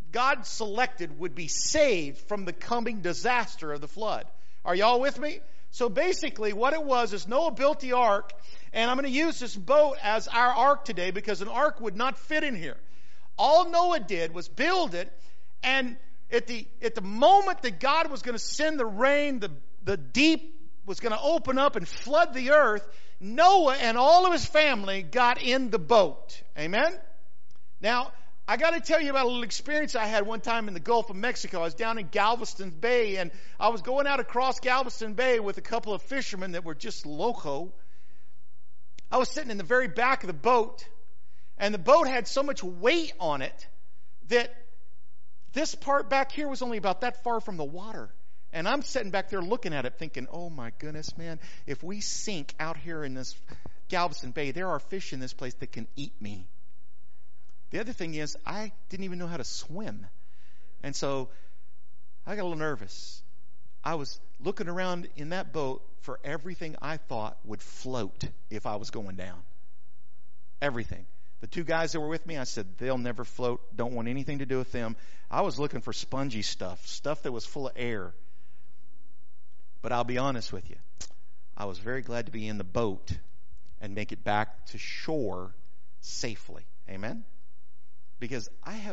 God selected would be saved from the coming disaster of the flood. Are y'all with me? So basically what it was is Noah built the ark, and I'm going to use this boat as our ark today because an ark would not fit in here. All Noah did was build it, and at the moment that God was going to send the rain, the deep was going to open up and flood the earth, Noah and all of his family got in the boat. Amen? Now, I got to tell you about a little experience I had one time in the Gulf of Mexico. I was down in Galveston Bay, and I was going out across Galveston Bay with a couple of fishermen that were just loco. I was sitting in the very back of the boat, and the boat had so much weight on it that this part back here was only about that far from the water. And I'm sitting back there looking at it thinking, oh my goodness, man, if we sink out here in this Galveston Bay, there are fish in this place that can eat me. The other thing is, I didn't even know how to swim. And so I got a little nervous. I was looking around in that boat for everything I thought would float if I was going down. Everything. The two guys that were with me, I said, they'll never float. Don't want anything to do with them. I was looking for spongy stuff that was full of air. But I'll be honest with you. I was very glad to be in the boat and make it back to shore safely. Amen? Because I have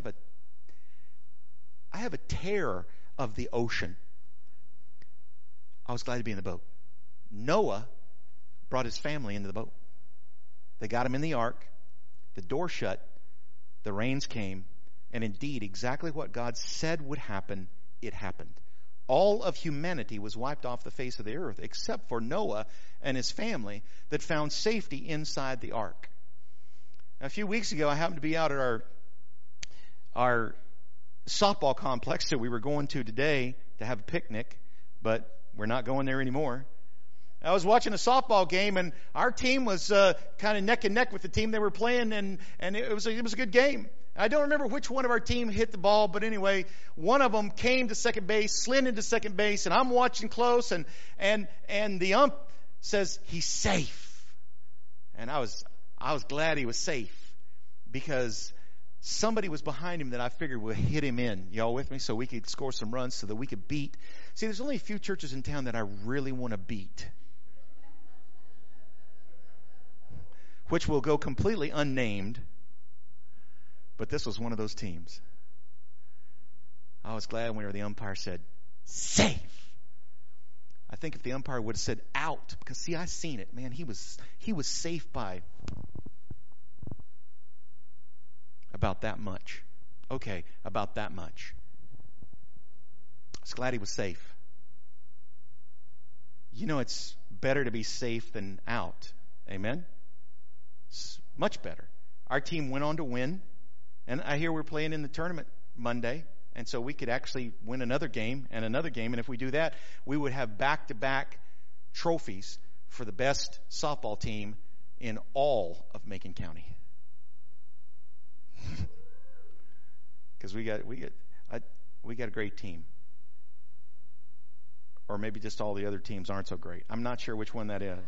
a terror of the ocean. I was glad to be in the boat. Noah brought his family into the boat. They got him in the ark. The door shut. The rains came. And indeed, exactly what God said would happen, it happened. All of humanity was wiped off the face of the earth except for Noah and his family that found safety inside the ark. Now, a few weeks ago, I happened to be out at our softball complex that we were going to today to have a picnic, but we're not going there anymore. I was watching a softball game, and our team was kind of neck and neck with the team they were playing, and it was a good game. I don't remember which one of our team hit the ball, but anyway, one of them came to second base, slid into second base, and I'm watching close, and the ump says he's safe, and I was glad he was safe because somebody was behind him that I figured would hit him in. Y'all with me? So we could score some runs so that we could beat. See, there's only a few churches in town that I really want to beat, which will go completely unnamed. But this was one of those teams. I was glad whenever the umpire said, safe. I think if the umpire would have said out, because see, I seen it, man, he was safe by about that much. Okay, about that much. I was glad he was safe. You know, it's better to be safe than out. Amen? It's much better. Our team went on to win. And I hear we're playing in the tournament Monday. And so we could actually win another game and another game. And if we do that, we would have back-to-back trophies for the best softball team in all of Macon County. Because we got a great team. Or maybe just all the other teams aren't so great. I'm not sure which one that is.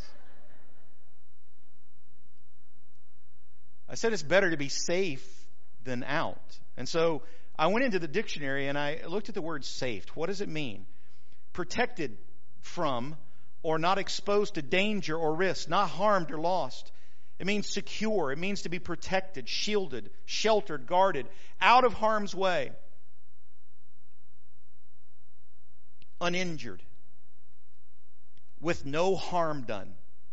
I said it's better to be safe than out. And so I went into the dictionary and I looked at the word safe. What does it mean? Protected from or not exposed to danger or risk, not harmed or lost. It means secure. It means to be protected, shielded, sheltered, guarded, out of harm's way. Uninjured. With no harm done.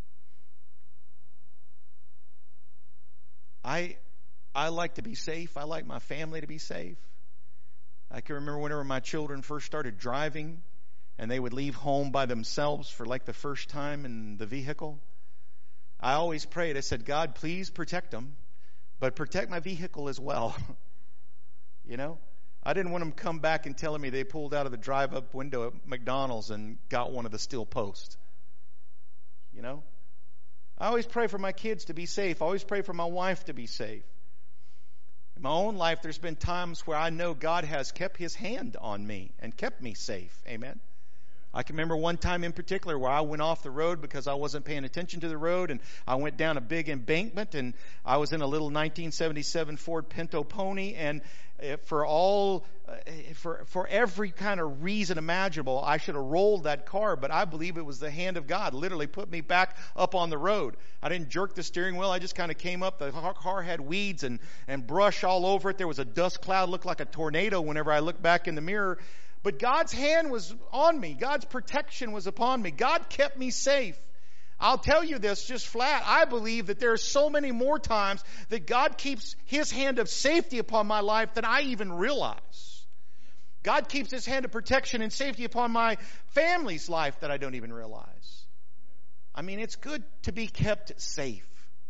I like to be safe. I like my family to be safe. I can remember whenever my children first started driving and they would leave home by themselves for like the first time in the vehicle. I always prayed. I said, God, please protect them, but protect my vehicle as well. You know, I didn't want them to come back and telling me they pulled out of the drive-up window at McDonald's and got one of the steel posts. You know, I always pray for my kids to be safe. I always pray for my wife to be safe. In my own life, there's been times where I know God has kept his hand on me and kept me safe. Amen. I can remember one time in particular where I went off the road because I wasn't paying attention to the road, and I went down a big embankment, and I was in a little 1977 Ford Pinto Pony, and for every kind of reason imaginable, I should have rolled that car, but I believe it was the hand of God literally put me back up on the road. I didn't jerk the steering wheel. I just kind of came up. The car had weeds and brush all over it. There was a dust cloud, looked like a tornado whenever I looked back in the mirror. But God's hand was on me. God's protection was upon me. God kept me safe. I'll tell you this just flat. I believe that there are so many more times that God keeps His hand of safety upon my life than I even realize. God keeps His hand of protection and safety upon my family's life that I don't even realize. I mean, it's good to be kept safe.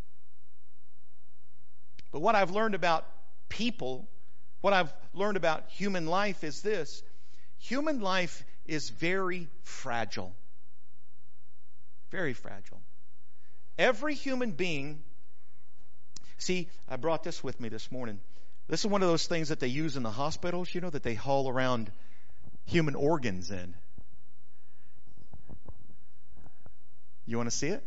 But what I've learned about people, what I've learned about human life is this. Human life is very fragile. Very fragile. Every human being, see, I brought this with me this morning. This is one of those things that they use in the hospitals, you know, that they haul around human organs in. You want to see it?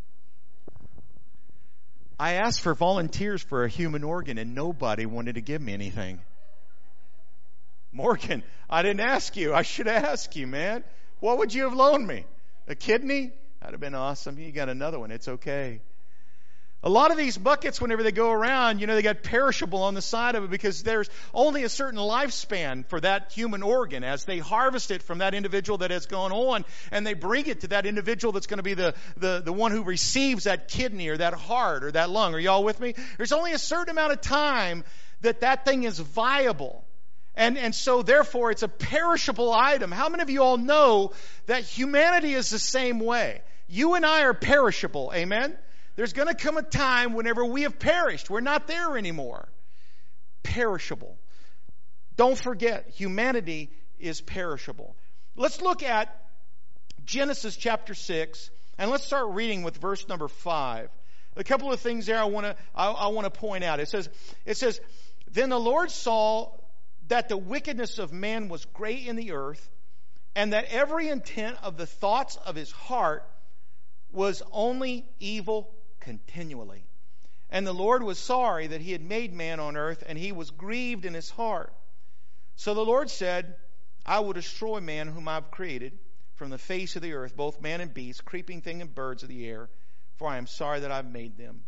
I asked for volunteers for a human organ and nobody wanted to give me anything. Morgan, I didn't ask you. I should ask you, man. What would you have loaned me? A kidney? That'd have been awesome. You got another one. It's okay. A lot of these buckets, whenever they go around, you know, they got perishable on the side of it because there's only a certain lifespan for that human organ as they harvest it from that individual that has gone on and they bring it to that individual that's going to be the one who receives that kidney or that heart or that lung. Are y'all with me? There's only a certain amount of time that thing is viable. And so therefore it's a perishable item. How many of you all know that humanity is the same way? You and I are perishable. Amen? There's going to come a time whenever we have perished. We're not there anymore. Perishable. Don't forget, humanity is perishable. Let's look at Genesis chapter 6, and let's start reading with verse number 5. A couple of things there I want to point out. It says, then the Lord saw that the wickedness of man was great in the earth, and that every intent of the thoughts of his heart was only evil continually. And the Lord was sorry that He had made man on earth, and He was grieved in His heart. So the Lord said, I will destroy man whom I have created from the face of the earth, both man and beast, creeping thing and birds of the air, for I am sorry that I've made them.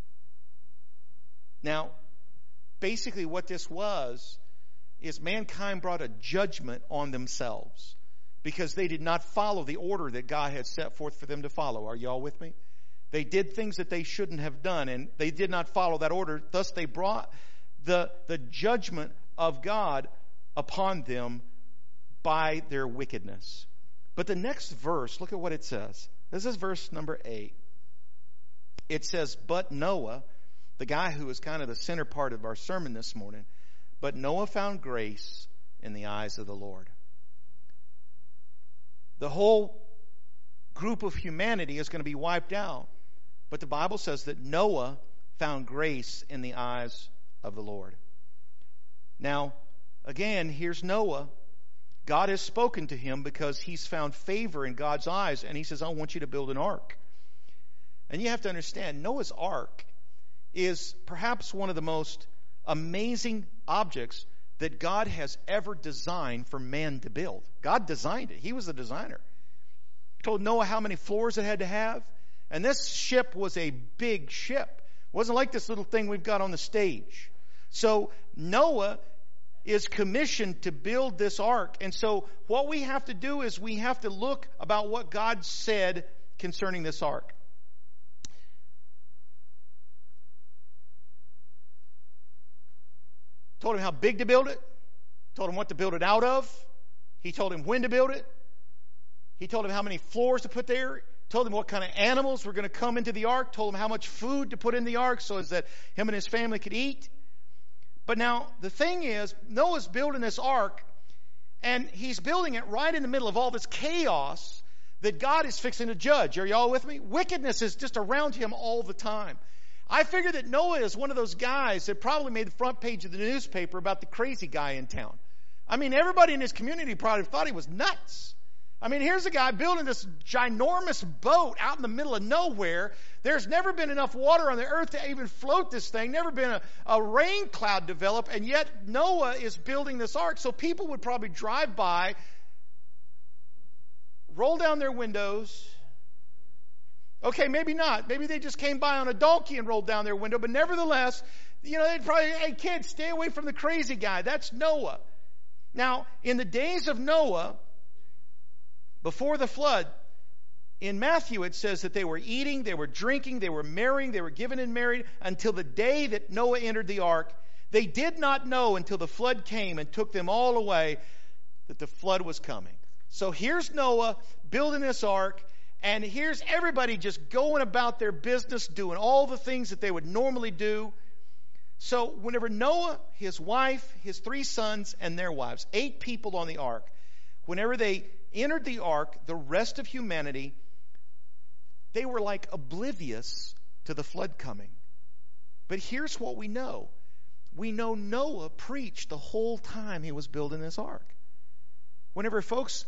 Now, basically what this was is mankind brought a judgment on themselves because they did not follow the order that God had set forth for them to follow. Are y'all with me? They did things that they shouldn't have done, and they did not follow that order. Thus, they brought the judgment of God upon them by their wickedness. But the next verse, look at what it says. This is verse number 8. It says, but Noah, the guy who is kind of the center part of our sermon this morning, but Noah found grace in the eyes of the Lord. The whole group of humanity is going to be wiped out. But the Bible says that Noah found grace in the eyes of the Lord. Now, again, here's Noah. God has spoken to him because he's found favor in God's eyes. And He says, I want you to build an ark. And you have to understand, Noah's ark is perhaps one of the most amazing objects that God has ever designed for man to build. God designed it. He was the designer. He told Noah how many floors it had to have. And this ship was a big ship. It wasn't like this little thing we've got on the stage. So Noah is commissioned to build this ark. And so what we have to do is we have to look about what God said concerning this ark. Told him how big to build it. Told him what to build it out of. He told him when to build it. He told him how many floors to put there. Told him what kind of animals were going to come into the ark. Told him how much food to put in the ark so as that him and his family could eat. But now, the thing is, Noah's building this ark, and he's building it right in the middle of all this chaos that God is fixing to judge. Are y'all with me? Wickedness is just around him all the time. I figure that Noah is one of those guys that probably made the front page of the newspaper about the crazy guy in town. I mean, everybody in his community probably thought he was nuts. I mean, here's a guy building this ginormous boat out in the middle of nowhere. There's never been enough water on the earth to even float this thing. Never been a rain cloud develop. And yet Noah is building this ark. So people would probably drive by, roll down their windows. Okay, maybe not. Maybe they just came by on a donkey and rolled down their window. But nevertheless, they'd probably, hey, kids, stay away from the crazy guy. That's Noah. Now, in the days of Noah, before the flood, in Matthew it says that they were eating, they were drinking, they were marrying, they were given and married until the day that Noah entered the ark. They did not know until the flood came and took them all away that the flood was coming. So here's Noah building this ark, and here's everybody just going about their business, doing all the things that they would normally do. So whenever Noah, his wife, his 3 sons, and their wives, 8 people on the ark, whenever they entered the ark, the rest of humanity, they were like oblivious to the flood coming. But here's what we know. We know Noah preached the whole time he was building this ark. Whenever folks,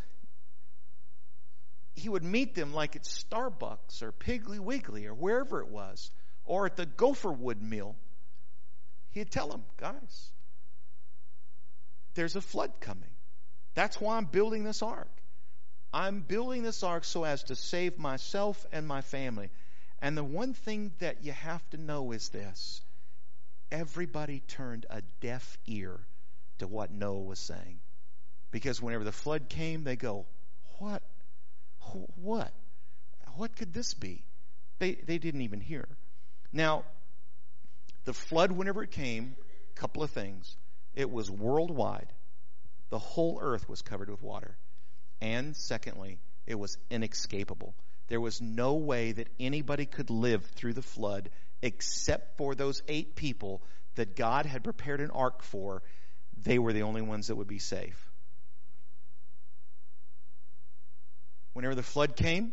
he would meet them like at Starbucks or Piggly Wiggly or wherever it was, or at the Gopherwood Mill, he'd tell them, guys, there's a flood coming. That's why I'm building this ark. I'm building this ark so as to save myself and my family. And the one thing that you have to know is this. Everybody turned a deaf ear to what Noah was saying. Because whenever the flood came, they go, what? What could this be? They didn't even hear. Now, the flood, whenever it came, a couple of things. It was worldwide. The whole earth was covered with water. And secondly, it was inescapable. There was no way that anybody could live through the flood except for those 8 people that God had prepared an ark for. They were the only ones that would be safe. Whenever the flood came,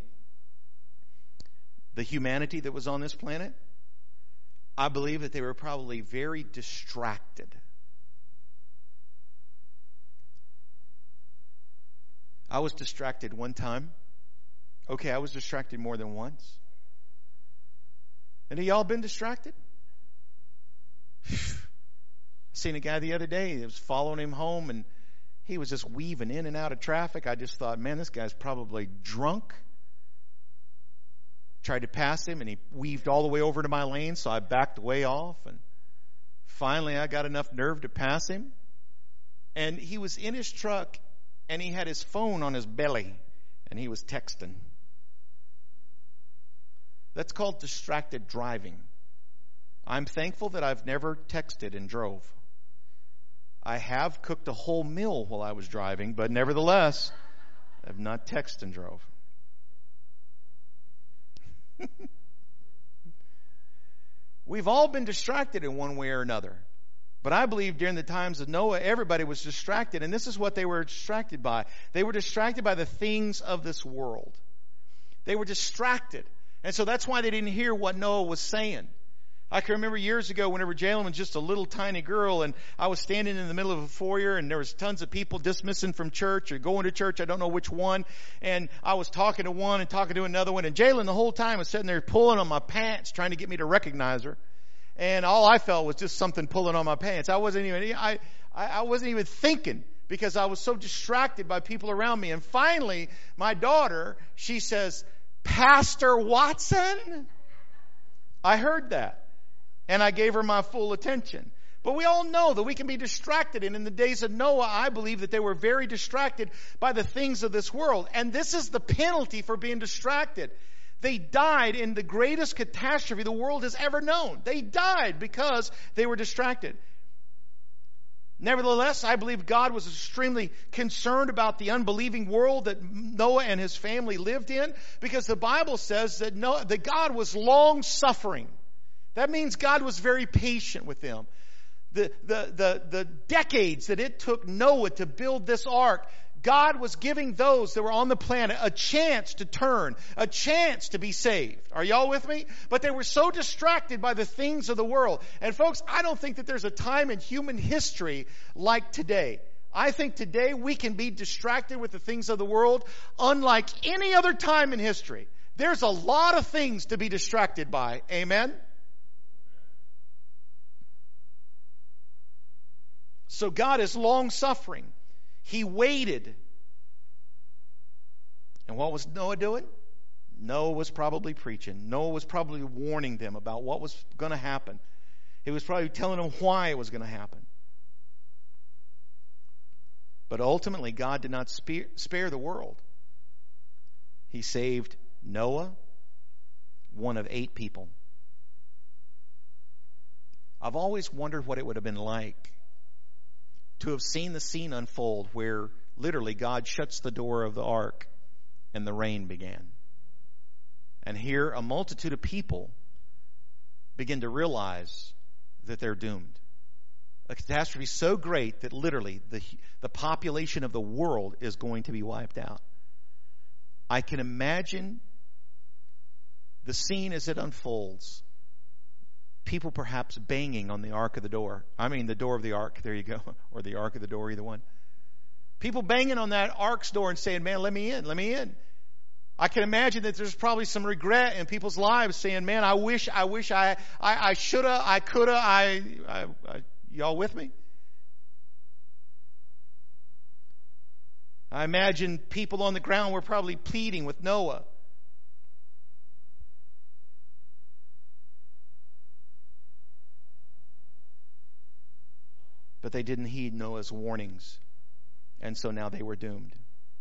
the humanity that was on this planet, I believe that they were probably very distracted. I was distracted one time. Okay, I was distracted more than once. Any of y'all been distracted? I seen a guy the other day that was following him home, and he was just weaving in and out of traffic. I just thought, man, this guy's probably drunk. Tried to pass him, and he weaved all the way over to my lane, so I backed way off. And finally, I got enough nerve to pass him. And he was in his truck, and he had his phone on his belly, and he was texting. That's called distracted driving. I'm thankful that I've never texted and drove. I have cooked a whole meal while I was driving, but nevertheless, I've not texted and drove. We've all been distracted in one way or another. But I believe during the times of Noah, everybody was distracted. And this is what they were distracted by. They were distracted by the things of this world. They were distracted. And so that's why they didn't hear what Noah was saying. I can remember years ago whenever Jalen was just a little tiny girl, and I was standing in the middle of a foyer, and there was tons of people dismissing from church or going to church. I don't know which one. And I was talking to one and talking to another one. And Jalen the whole time was sitting there pulling on my pants, trying to get me to recognize her. And all I felt was just something pulling on my pants. I wasn't even thinking, because I was so distracted by people around me. And finally, my daughter, she says, "Pastor Watson?" I heard that. And I gave her my full attention. But we all know that we can be distracted. And in the days of Noah, I believe that they were very distracted by the things of this world. And this is the penalty for being distracted. They died in the greatest catastrophe the world has ever known. They died because they were distracted. Nevertheless, I believe God was extremely concerned about the unbelieving world that Noah and his family lived in, because the Bible says that God was long-suffering. That means God was very patient with them. The decades that it took Noah to build this ark, God was giving those that were on the planet a chance to turn, a chance to be saved. Are y'all with me? But they were so distracted by the things of the world. And folks, I don't think that there's a time in human history like today. I think today we can be distracted with the things of the world unlike any other time in history. There's a lot of things to be distracted by. Amen? So God is long-suffering. He waited. And what was Noah doing? Noah was probably preaching. Noah was probably warning them about what was going to happen. He was probably telling them why it was going to happen. But ultimately, God did not spare the world. He saved Noah, one of 8 people. I've always wondered what it would have been like to have seen the scene unfold where literally God shuts the door of the ark and the rain began. And here a multitude of people begin to realize that they're doomed. A catastrophe so great that literally the population of the world is going to be wiped out. I can imagine the scene as it unfolds. People perhaps banging on the ark of the door. I mean the door of the ark, there you go. Or the ark of the door, either one. People banging on that ark's door and saying, man, let me in, let me in. I can imagine that there's probably some regret in people's lives saying, man, I wish I shoulda, I coulda, y'all with me? I imagine people on the ground were probably pleading with Noah. But they didn't heed Noah's warnings. And so now they were doomed.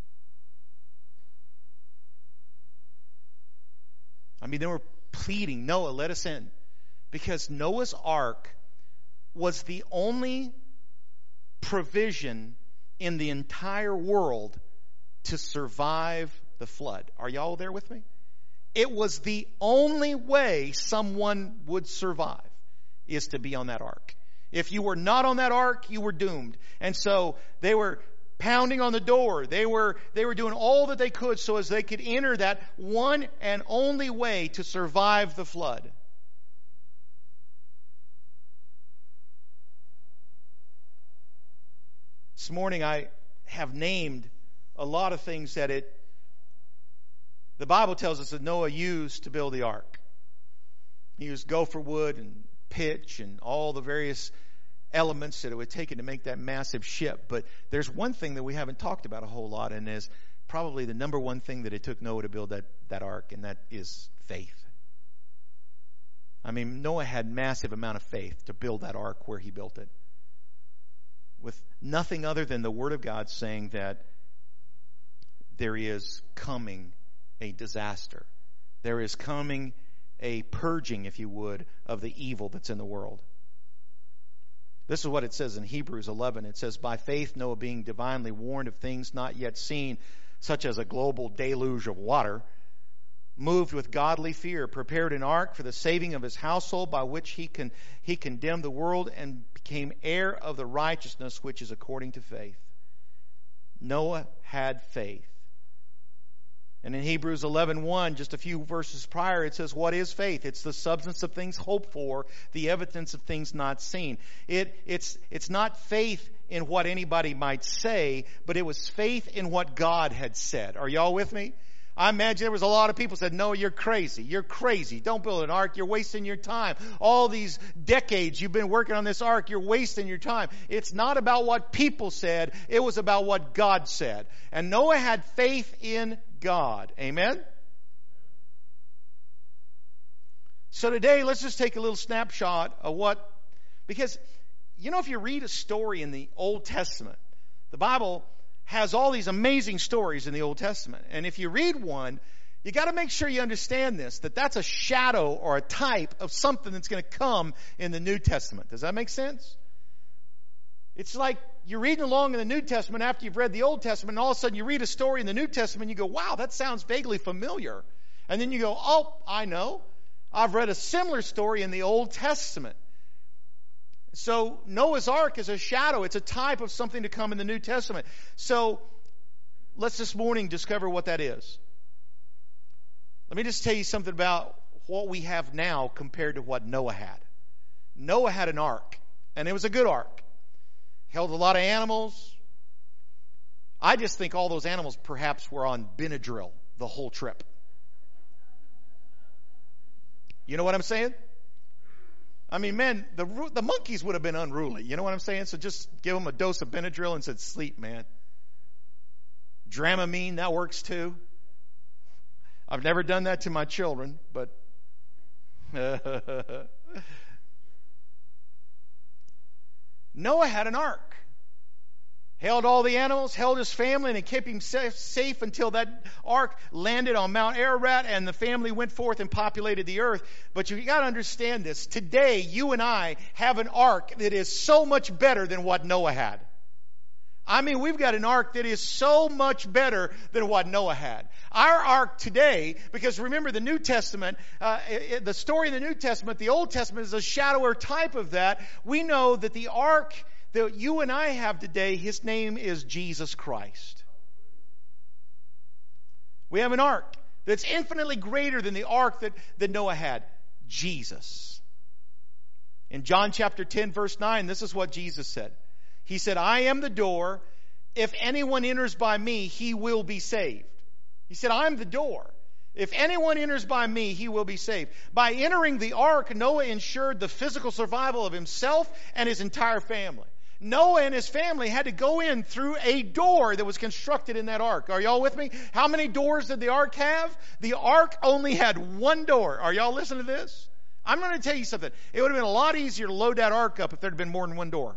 I mean, they were pleading, Noah, let us in. Because Noah's ark was the only provision in the entire world to survive the flood. Are y'all there with me? It was the only way someone would survive, is to be on that ark. If you were not on that ark, you were doomed. And so they were pounding on the door. They were doing all that they could so as they could enter that one and only way to survive the flood. This morning I have named a lot of things that the Bible tells us that Noah used to build the ark. He used gopher wood and pitch and all the various elements that it would take to make that massive ship. But there's one thing that we haven't talked about a whole lot, and is probably the number one thing that it took Noah to build that ark, and that is faith. I mean, Noah had massive amount of faith to build that ark where he built it, with nothing other than the Word of God saying that there is coming a disaster. There is coming a purging, if you would, of the evil that's in the world. This is what it says in Hebrews 11. It says, by faith Noah, being divinely warned of things not yet seen, such as a global deluge of water, moved with godly fear, prepared an ark for the saving of his household, by which he condemned the world and became heir of the righteousness which is according to faith. Noah had faith. And in Hebrews 11:1, just a few verses prior, it says, what is faith? It's the substance of things hoped for, the evidence of things not seen. It's not faith in what anybody might say, but it was faith in what God had said. Are y'all with me? I imagine there was a lot of people who said, no, you're crazy. You're crazy. Don't build an ark. You're wasting your time. All these decades you've been working on this ark, you're wasting your time. It's not about what people said. It was about what God said. And Noah had faith in God. Amen? So today, let's just take a little snapshot of because, if you read a story in the Old Testament, the Bible has all these amazing stories in the Old Testament. And if you read one, you got to make sure you understand this, that's a shadow or a type of something that's going to come in the New Testament. Does that make sense? It's like you're reading along in the New Testament after you've read the Old Testament, and all of a sudden you read a story in the New Testament and you go, wow, that sounds vaguely familiar. And then you go, oh, I know. I've read a similar story in the Old Testament. So Noah's Ark is a shadow. It's a type of something to come in the New Testament. So let's this morning discover what that is. Let me just tell you something about what we have now compared to what Noah had. Noah had an ark, and it was a good ark. Held a lot of animals, I just think all those animals perhaps were on Benadryl the whole trip. You know what I'm saying? I mean, man, the monkeys would have been unruly. You know what I'm saying? So just give them a dose of Benadryl and said, sleep, man. Dramamine, that works too. I've never done that to my children, but Noah had an ark. Held all the animals, held his family, and kept him safe until that ark landed on Mount Ararat and the family went forth and populated the earth. But you got to understand this. Today, you and I have an ark that is so much better than what Noah had. I mean, we've got an ark that is so much better than what Noah had. Our ark today, because remember the New Testament, the story in the New Testament, the Old Testament is a shadow or type of that. We know that the ark that you and I have today, his name is Jesus Christ. We have an ark that's infinitely greater than the ark that Noah had. Jesus. In John chapter 10, verse 9, this is what Jesus said. He said, I am the door. If anyone enters by me, he will be saved. He said, I'm the door. If anyone enters by me, he will be saved. By entering the ark, Noah ensured the physical survival of himself and his entire family. Noah and his family had to go in through a door that was constructed in that ark. Are y'all with me? How many doors did the ark have? The ark only had one door. Are y'all listening to this? I'm going to tell you something. It would have been a lot easier to load that ark up if there had been more than one door.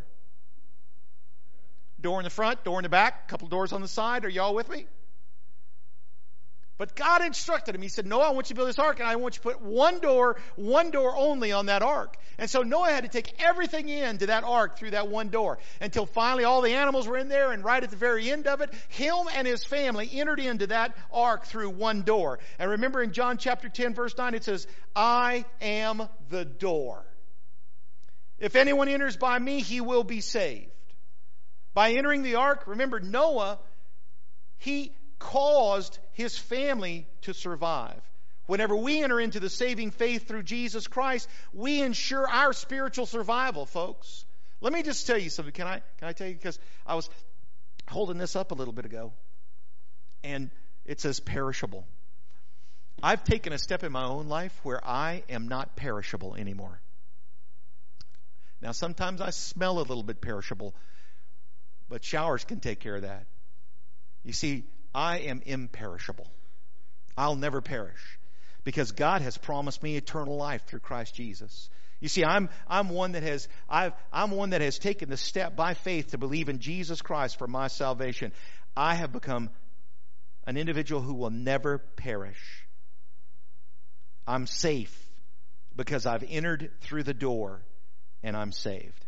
Door in the front, door in the back, a couple doors on the side. Are y'all with me? But God instructed him. He said, Noah, I want you to build this ark, and I want you to put one door only on that ark. And so Noah had to take everything into that ark through that one door until finally all the animals were in there, and right at the very end of it, him and his family entered into that ark through one door. And remember in John chapter 10, verse 9, it says, I am the door. If anyone enters by me, he will be saved. By entering the ark, remember Noah, he caused his family to survive. Whenever we enter into the saving faith through Jesus Christ, we ensure our spiritual survival, folks. Let me just tell you something. Can I tell you? Because I was holding this up a little bit ago, and it says perishable. I've taken a step in my own life where I am not perishable anymore. Now, sometimes I smell a little bit perishable, but showers can take care of that. You see, I am imperishable. I'll never perish because God has promised me eternal life through Christ Jesus. You see, I'm one that has taken the step by faith to believe in Jesus Christ for my salvation. I have become an individual who will never perish. I'm safe because I've entered through the door and I'm saved.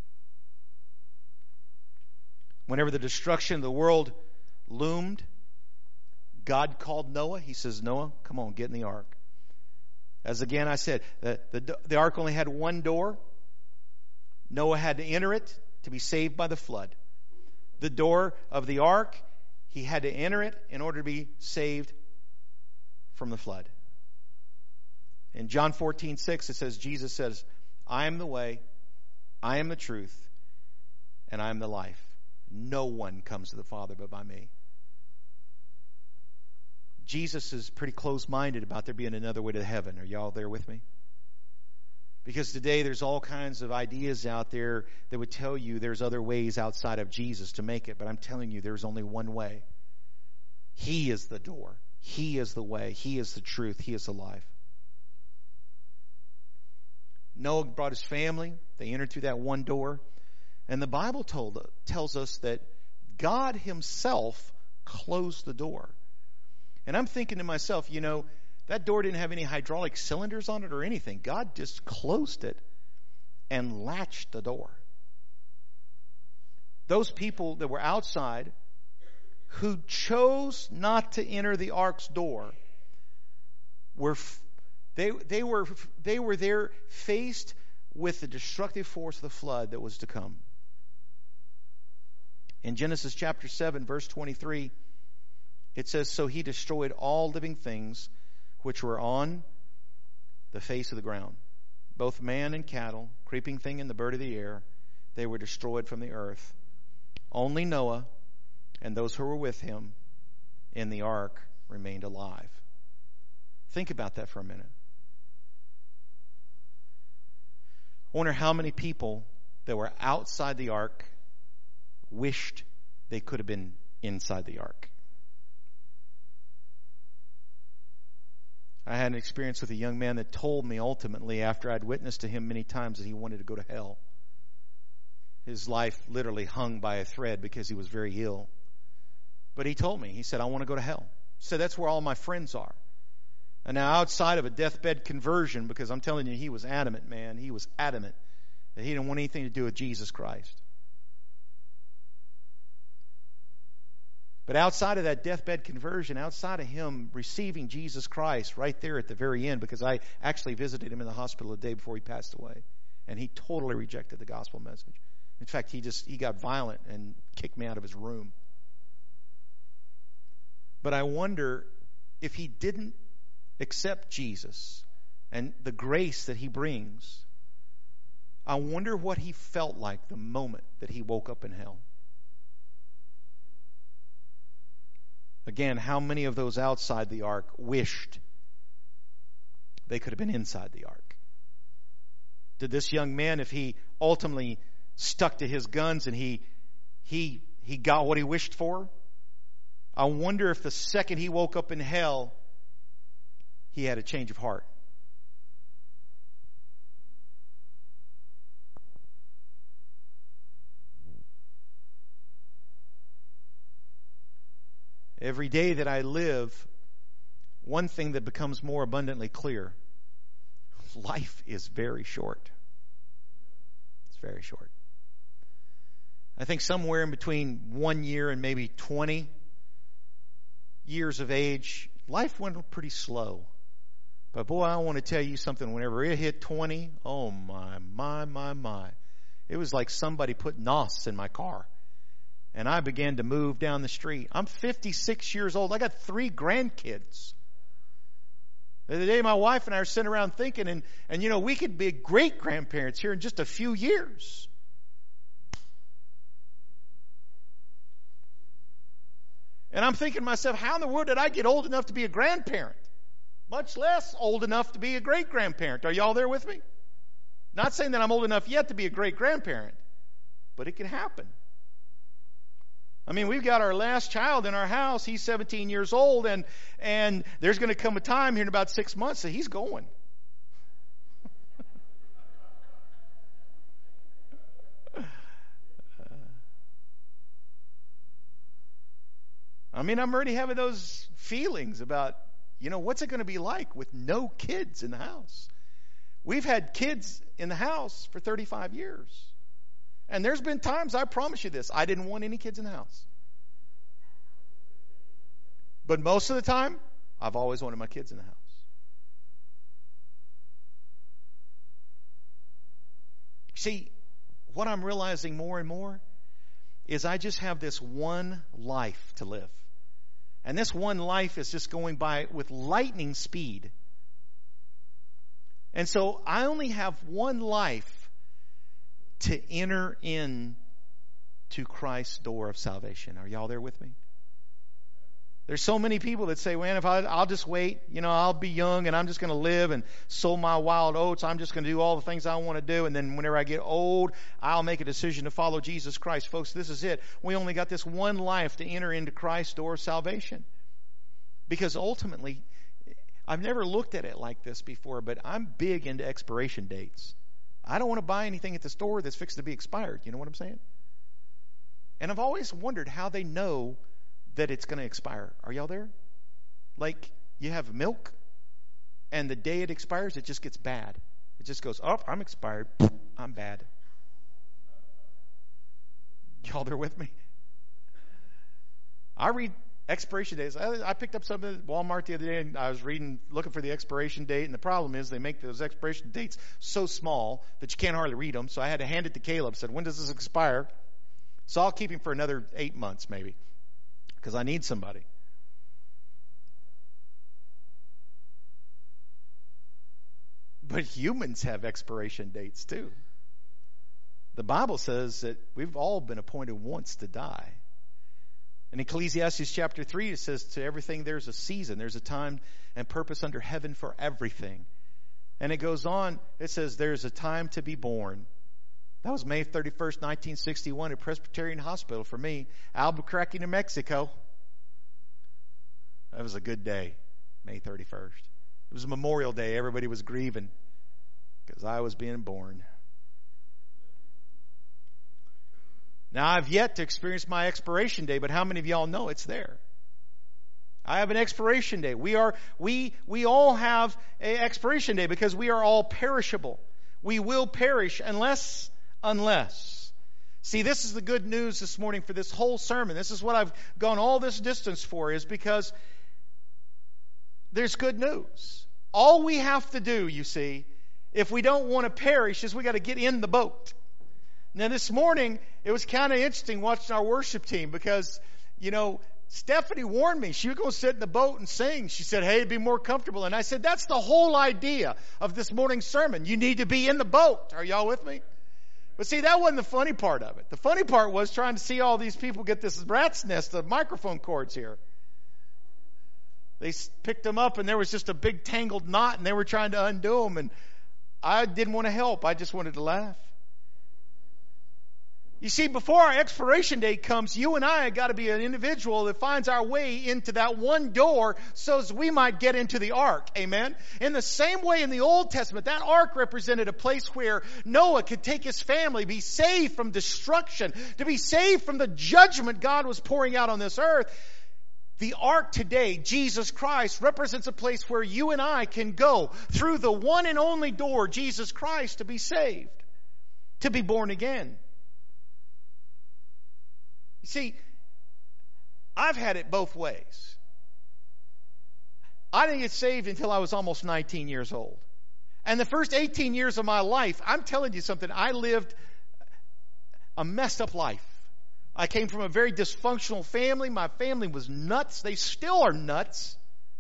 Whenever the destruction of the world loomed, God called Noah. He says, Noah, come on, get in the ark. As again I said, the ark only had one door. Noah had to enter it to be saved by the flood. The door of the ark, he had to enter it in order to be saved from the flood. In John 14:6, it says, Jesus says, I am the way, I am the truth, and I am the life. No one comes to the Father but by me. Jesus is pretty close-minded about there being another way to heaven. Are y'all there with me? Because today there's all kinds of ideas out there that would tell you there's other ways outside of Jesus to make it. But I'm telling you, there's only one way. He is the door. He is the way. He is the truth. He is the life. Noah brought his family. They entered through that one door. And the Bible tells us that God himself closed the door. And I'm thinking to myself, that door didn't have any hydraulic cylinders on it or anything. God just closed it and latched the door. Those people that were outside who chose not to enter the ark's door were there faced with the destructive force of the flood that was to come. In Genesis chapter 7, verse 23, it says, so he destroyed all living things which were on the face of the ground, both man and cattle, creeping thing and the bird of the air. They were destroyed from the earth. Only Noah and those who were with him in the ark remained alive. Think about that for a minute. I wonder how many people that were outside the ark wished they could have been inside the ark. I had an experience with a young man that told me ultimately, after I'd witnessed to him many times, that he wanted to go to hell. His life literally hung by a thread because he was very ill. But he told me, he said, I want to go to hell. He said, that's where all my friends are. And now outside of a deathbed conversion, because I'm telling you, he was adamant, man. He was adamant that he didn't want anything to do with Jesus Christ. But outside of that deathbed conversion, outside of him receiving Jesus Christ right there at the very end, because I actually visited him in the hospital the day before he passed away, and he totally rejected the gospel message. In fact, he got violent and kicked me out of his room. But I wonder if he didn't accept Jesus and the grace that he brings, I wonder what he felt like the moment that he woke up in hell. Again, how many of those outside the ark wished they could have been inside the ark? Did this young man, if he ultimately stuck to his guns and he got what he wished for, I wonder if the second he woke up in hell, he had a change of heart. Every day that I live, one thing that becomes more abundantly clear: life is very short. It's very short. I think somewhere in between 1 year and maybe 20 years of age, life went pretty slow. But boy, I want to tell you something. Whenever it hit 20, oh my. It was like somebody put NOS in my car. And I began to move down the street. I'm 56 years old. I got 3 grandkids. The other day, my wife and I are sitting around thinking, and you know, we could be great grandparents here in just a few years. And I'm thinking to myself, how in the world did I get old enough to be a grandparent? Much less old enough to be a great grandparent. Are y'all there with me? Not saying that I'm old enough yet to be a great grandparent, but it can happen. I mean, we've got our last child in our house. He's 17 years old, and there's going to come a time here in about 6 months that he's going. I mean, I'm already having those feelings about, you know, what's it going to be like with no kids in the house? We've had kids in the house for 35 years. And there's been times, I promise you this, I didn't want any kids in the house. But most of the time, I've always wanted my kids in the house. See, what I'm realizing more and more is I just have this one life to live. And this one life is just going by with lightning speed. And so I only have one life to enter in to Christ's door of salvation. Are y'all there with me? There's so many people that say, well, if I'll just wait, you know, I'll be young and I'm just going to live and sow my wild oats. I'm just going to do all the things I want to do. And then whenever I get old, I'll make a decision to follow Jesus Christ. Folks, this is it. We only got this one life to enter into Christ's door of salvation. Because ultimately, I've never looked at it like this before, but I'm big into expiration dates. I don't want to buy anything at the store that's fixed to be expired. You know what I'm saying? And I've always wondered how they know that it's going to expire. Are y'all there? Like, you have milk, and the day it expires, it just gets bad. It just goes, oh, I'm expired. I'm bad. Y'all there with me? I read expiration dates. I picked up something at Walmart the other day, and I was looking for the expiration date, and the problem is they make those expiration dates so small that you can't hardly read them, so I had to hand it to Caleb. Said, when does this expire? So I'll keep him for another 8 months maybe, because I need somebody. But humans have expiration dates too. The Bible says that we've all been appointed once to die. In Ecclesiastes chapter 3, it says, to everything there's a season. There's a time and purpose under heaven for everything. And it goes on, it says, there's a time to be born. That was May 31st, 1961 at Presbyterian Hospital for me, Albuquerque, New Mexico. That was a good day, May 31st. It was a Memorial Day. Everybody was grieving because I was being born. Now, I've yet to experience my expiration day, but how many of y'all know it's there? I have an expiration day. We all have an expiration day because we are all perishable. We will perish unless. See, this is the good news this morning for this whole sermon. This is what I've gone all this distance for, is because there's good news. All we have to do, you see, if we don't want to perish, is we got to get in the boat. Now, this morning, it was kind of interesting watching our worship team because, Stephanie warned me. She was going to sit in the boat and sing. She said, hey, it'd be more comfortable. And I said, that's the whole idea of this morning's sermon. You need to be in the boat. Are y'all with me? But see, that wasn't the funny part of it. The funny part was trying to see all these people get this rat's nest of microphone cords here. They picked them up and there was just a big tangled knot and they were trying to undo them. And I didn't want to help. I just wanted to laugh. You see, before our expiration date comes, you and I have got to be an individual that finds our way into that one door so as we might get into the ark. Amen? In the same way in the Old Testament, that ark represented a place where Noah could take his family, be saved from destruction, to be saved from the judgment God was pouring out on this earth. The ark today, Jesus Christ, represents a place where you and I can go through the one and only door, Jesus Christ, to be saved, to be born again. You see, I've had it both ways. I didn't get saved until I was almost 19 years old. And the first 18 years of my life, I'm telling you something, I lived a messed up life. I came from a very dysfunctional family. My family was nuts. They still are nuts.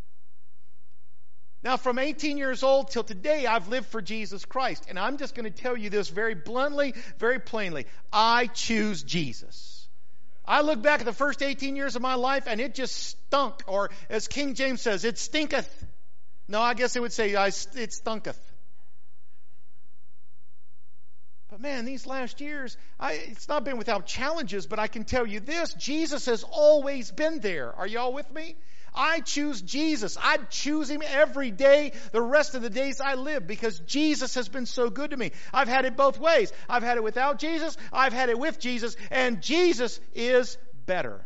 Now, from 18 years old till today, I've lived for Jesus Christ. And I'm just going to tell you this very bluntly, very plainly. I choose Jesus. I look back at the first 18 years of my life and it just stunk. Or as King James says, it stinketh. No, I guess it would say it stunketh. But man, these last years, it's not been without challenges, but I can tell you this, Jesus has always been there. Are y'all with me? I choose Jesus. I'd choose Him every day, the rest of the days I live, because Jesus has been so good to me. I've had it both ways. I've had it without Jesus. I've had it with Jesus. And Jesus is better.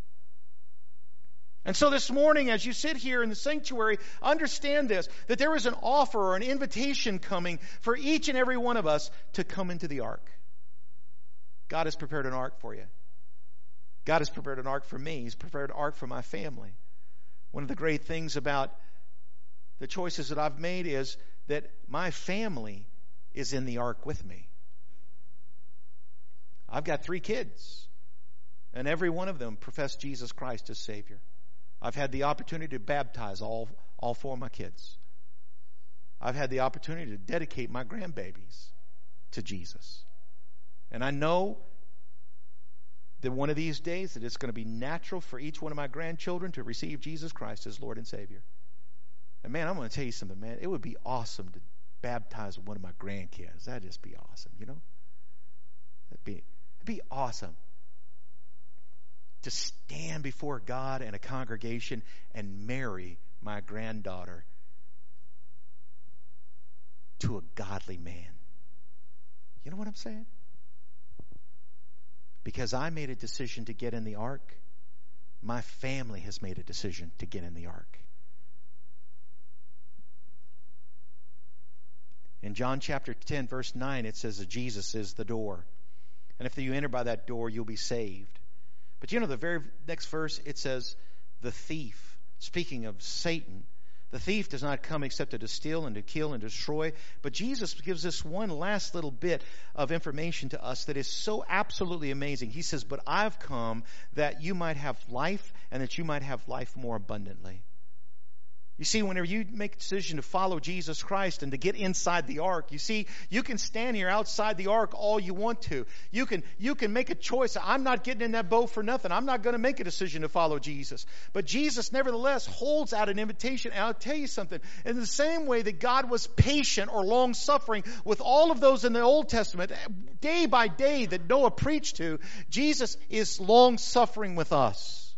And so this morning, as you sit here in the sanctuary, understand this, that there is an offer or an invitation coming for each and every one of us to come into the ark. God has prepared an ark for you. God has prepared an ark for me. He's prepared an ark for my family. One of the great things about the choices that I've made is that my family is in the ark with me. I've got 3 kids, and every one of them profess Jesus Christ as Savior. I've had the opportunity to baptize all 4 of my kids. I've had the opportunity to dedicate my grandbabies to Jesus. And I know that one of these days that it's going to be natural for each one of my grandchildren to receive Jesus Christ as Lord and Savior. And man, I'm going to tell you something, man. It would be awesome to baptize one of my grandkids. That'd just be awesome, you know? It'd be awesome to stand before God and a congregation and marry my granddaughter to a godly man. You know what I'm saying? Because I made a decision to get in the ark, my family has made a decision to get in the ark. In John chapter 10, verse 9, it says that Jesus is the door. And if you enter by that door, you'll be saved. But you know, the very next verse, it says, the thief, speaking of Satan, the thief does not come except to steal and to kill and destroy. But Jesus gives us one last little bit of information to us that is so absolutely amazing. He says, but I've come that you might have life and that you might have life more abundantly. You see, whenever you make a decision to follow Jesus Christ and to get inside the ark, you see, you can stand here outside the ark all you want to. You can make a choice. I'm not getting in that boat for nothing. I'm not going to make a decision to follow Jesus. But Jesus, nevertheless, holds out an invitation. And I'll tell you something. In the same way that God was patient or long-suffering with all of those in the Old Testament, day by day that Noah preached to, Jesus is long-suffering with us.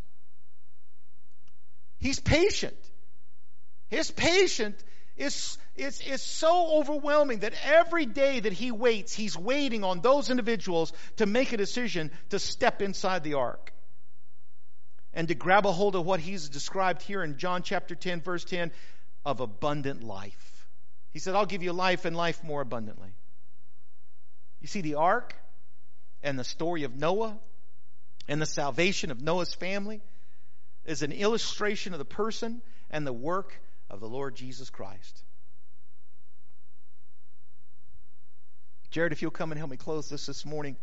He's patient. His patience is so overwhelming that every day that he waits, he's waiting on those individuals to make a decision to step inside the ark and to grab a hold of what he's described here in John chapter 10, verse 10, of abundant life. He said, I'll give you life and life more abundantly. You see, the ark and the story of Noah and the salvation of Noah's family is an illustration of the person and the work of the Lord Jesus Christ. Jared, if you'll come and help me close this morning.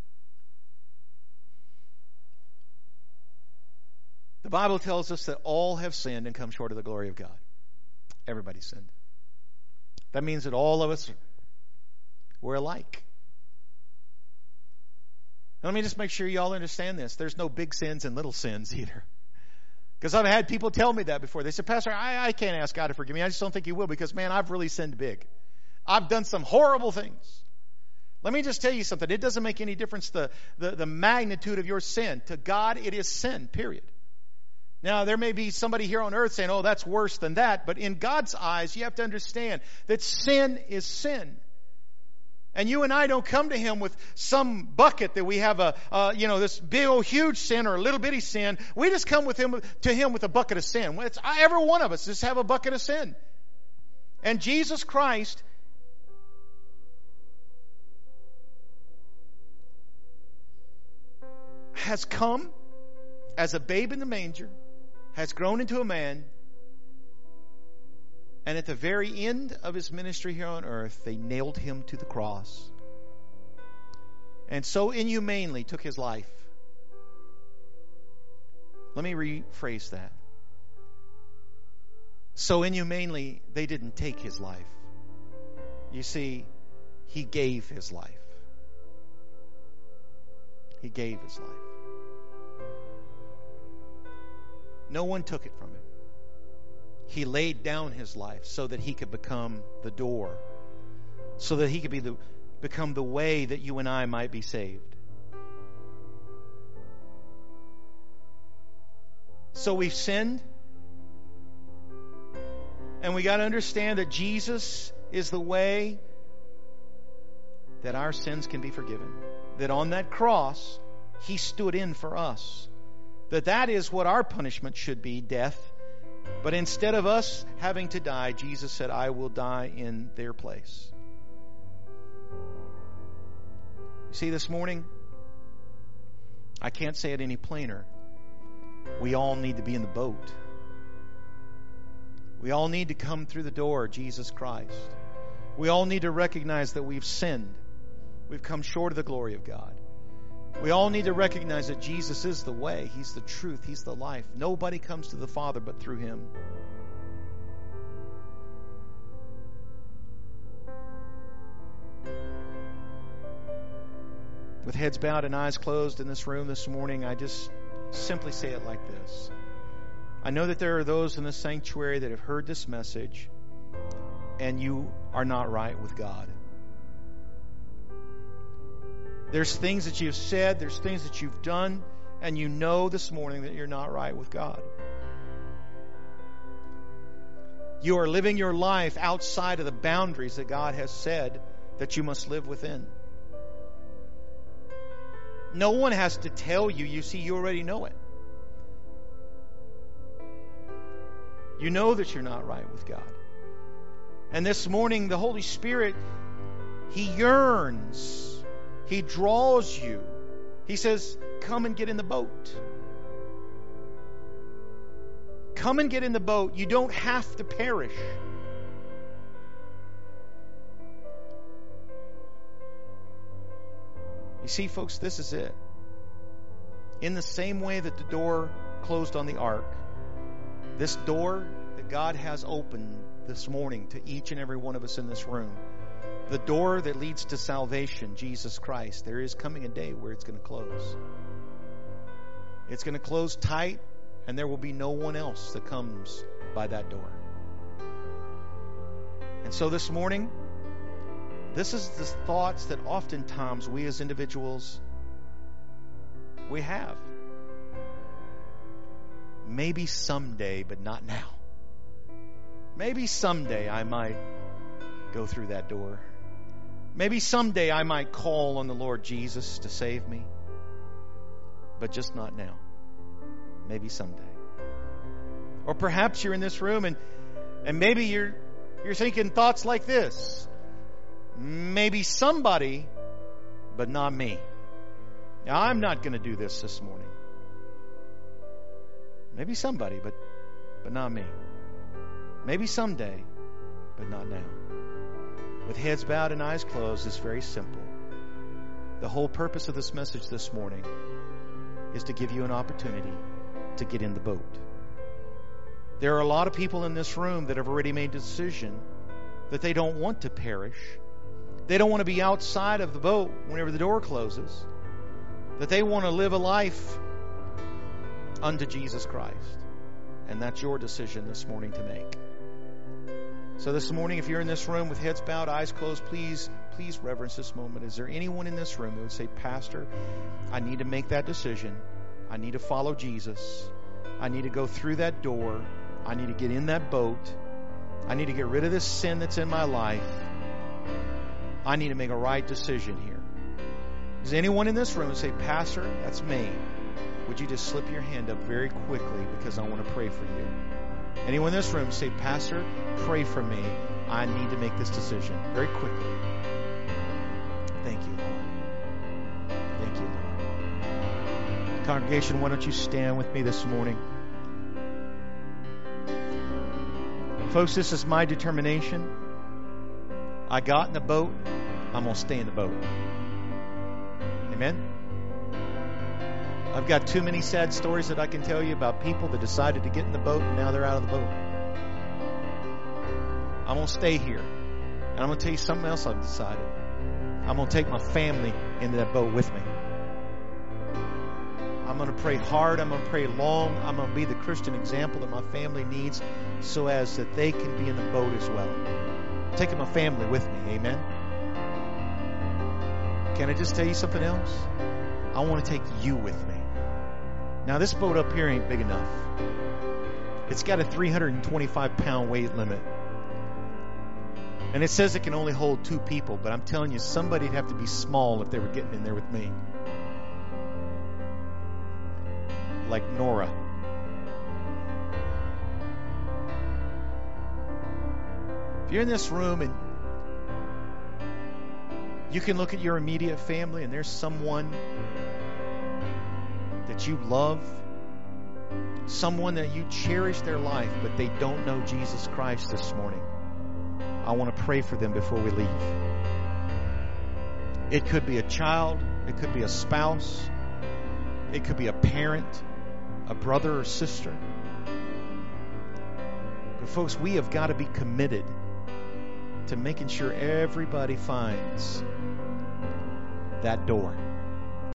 The Bible tells us that all have sinned and come short of the glory of God. Everybody sinned. That means that all of us were alike. Let me just make sure you all understand this. There's no big sins and little sins either. Because I've had people tell me that before. They said, Pastor, I can't ask God to forgive me. I just don't think He will because, man, I've really sinned big. I've done some horrible things. Let me just tell you something. It doesn't make any difference the magnitude of your sin. To God, it is sin, period. Now, there may be somebody here on earth saying, oh, that's worse than that. But in God's eyes, you have to understand that sin is sin. And you and I don't come to Him with some bucket that we have this big old huge sin or a little bitty sin. We just come to Him with a bucket of sin. Every one of us just have a bucket of sin. And Jesus Christ has come as a babe in the manger, has grown into a man, and at the very end of His ministry here on earth, they nailed Him to the cross. And so inhumanely took His life. Let me rephrase that. So inhumanely, they didn't take His life. You see, He gave His life. He gave His life. No one took it from Him. He laid down His life so that He could become the door, so that He could become the way that you and I might be saved. So we've sinned, and we got to understand that Jesus is the way that our sins can be forgiven. That on that cross, He stood in for us. That is what our punishment should be, death. But instead of us having to die, Jesus said, I will die in their place. You see, this morning, I can't say it any plainer. We all need to be in the boat. We all need to come through the door, Jesus Christ. We all need to recognize that we've sinned. We've come short of the glory of God. We all need to recognize that Jesus is the way. He's the truth. He's the life. Nobody comes to the Father but through Him. With heads bowed and eyes closed in this room this morning, I just simply say it like this. I know that there are those in this sanctuary that have heard this message and you are not right with God. There's things that you've said, there's things that you've done, and you know this morning that you're not right with God. You are living your life outside of the boundaries that God has said that you must live within. No one has to tell you. You see, you already know it. You know that you're not right with God. And this morning, the Holy Spirit, He yearns. He draws you. He says, come and get in the boat. Come and get in the boat. You don't have to perish. You see, folks, this is it. In the same way that the door closed on the ark, this door that God has opened this morning to each and every one of us in this room. The door that leads to salvation, Jesus Christ, there is coming a day where it's going to close. It's going to close tight, and there will be no one else that comes by that door. And so this morning, this is the thoughts that oftentimes we as individuals, we have. Maybe someday, but not now. Maybe someday I might go through that door. Maybe someday I might call on the Lord Jesus to save me, but just not now. Maybe someday. Or perhaps you're in this room and maybe you're thinking thoughts like this. Maybe somebody, but not me. Now, I'm not going to do this morning. Maybe somebody, but not me. Maybe someday, but not now. With heads bowed and eyes closed, it's very simple. The whole purpose of this message this morning is to give you an opportunity to get in the boat. There are a lot of people in this room that have already made a decision that they don't want to perish. They don't want to be outside of the boat whenever the door closes. That they want to live a life unto Jesus Christ. And that's your decision this morning to make. So this morning, if you're in this room with heads bowed, eyes closed, please reverence this moment. Is there anyone in this room who would say, Pastor, I need to make that decision. I need to follow Jesus. I need to go through that door. I need to get in that boat. I need to get rid of this sin that's in my life. I need to make a right decision here. Is anyone in this room who say, Pastor, that's me? Would you just slip your hand up very quickly because I want to pray for you? Anyone in this room say, Pastor, pray for me. I need to make this decision. Very quickly. Thank you, Lord. Thank you, Lord. Congregation, why don't you stand with me this morning? Folks, this is my determination. I got in the boat. I'm going to stay in the boat. Amen? I've got too many sad stories that I can tell you about people that decided to get in the boat and now they're out of the boat. I'm going to stay here. And I'm going to tell you something else I've decided. I'm going to take my family into that boat with me. I'm going to pray hard. I'm going to pray long. I'm going to be the Christian example that my family needs so as that they can be in the boat as well. I'm taking my family with me. Amen? Can I just tell you something else? I want to take you with me. Now, this boat up here ain't big enough. It's got a 325-pound weight limit. And it says it can only hold 2 people, but I'm telling you, somebody'd have to be small if they were getting in there with me. Like Nora. If you're in this room and you can look at your immediate family and there's someone that you love, someone that you cherish their life, but they don't know Jesus Christ this morning, I want to pray for them before we leave. It could be a child, it could be a spouse, it could be a parent, a brother or sister. But folks, we have got to be committed to making sure everybody finds that door.